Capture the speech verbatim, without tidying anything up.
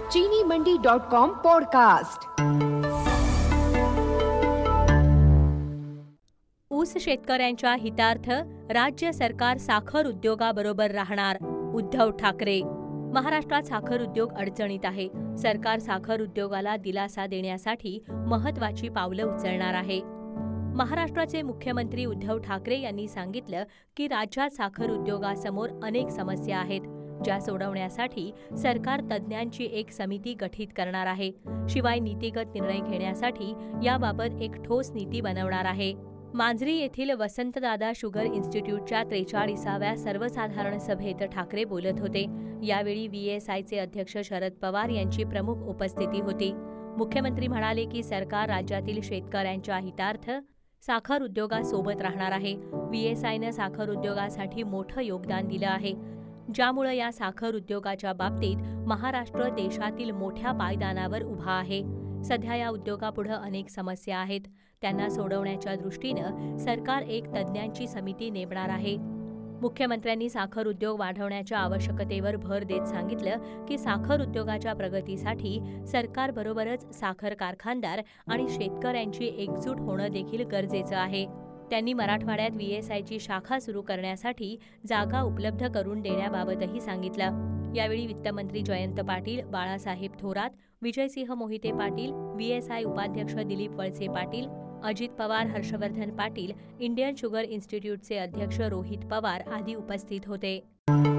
चीनी मंडी dot com podcast. ऊस शेतकऱ्यांच्या हितार्थ राज्य सरकार साखर उद्योगाबरोबर राहणार, उद्धव ठाकरे। महाराष्ट्रात साखर उद्योग अडचणीत आहे। सरकार साखर उद्योगाला दिलासा देण्यासाठी महत्त्वाची पावलं उचलणार आहे। महाराष्ट्राचे मुख्यमंत्री उद्धव ठाकरे यांनी सांगितलं की राज्यात साखर उद्योगासमोर अनेक समस्या आहेत, ज्या सोडवण्यासाठी सरकार तज्ज्ञांची एक समिती गठीत करणार आहे। शिवाय नीतिगत निर्णय घेण्यासाठी याबाबत एक ठोस नीती बनवणार आहे। मांजरी येथील वसंतदादा शुगर इन्स्टिट्यूटच्या त्रेचाळीसाव्या सर्वसाधारण सभेत ठाकरे बोलत होते। यावेळी व्हीएसआयचे अध्यक्ष शरद पवार यांची प्रमुख उपस्थिती होती। मुख्यमंत्री म्हणाले की सरकार राज्यातील शेतकऱ्यांच्या हितार्थ साखर उद्योगासोबत राहणार आहे। व्हीएसआयनं साखर उद्योगासाठी मोठं योगदान दिलं आहे, ज्यामुळे या साखर उद्योगाच्या बाबतीत महाराष्ट्र देशातील मोठ्या पायदानावर उभा आहे। सध्या या उद्योगापुढे अनेक समस्या आहेत, त्यांना सोडवण्याच्या दृष्टीनं सरकार एक तज्ज्ञांची समिती नेमणार आहे। मुख्यमंत्र्यांनी साखर उद्योग वाढवण्याच्या आवश्यकतेवर भर देत सांगितलं की साखर उद्योगाच्या प्रगतीसाठी सरकारबरोबरच साखर कारखानदार आणि शेतकऱ्यांची एकजूट होणं देखील गरजेचं आहे। त्यांनी मराठवाड्यात व्हीएसआयची शाखा सुरू करण्यासाठी जागा उपलब्ध करून देण्याबाबतही सांगितलं। यावेळी वित्तमंत्री जयंत पाटील, बाळासाहेब थोरात, विजयसिंह मोहिते पाटील, व्हीएसआय उपाध्यक्ष दिलीप वळसे पाटील, अजित पवार, हर्षवर्धन पाटील, इंडियन शुगर इन्स्टिट्यूटचे अध्यक्ष रोहित पवार आदी उपस्थित होते।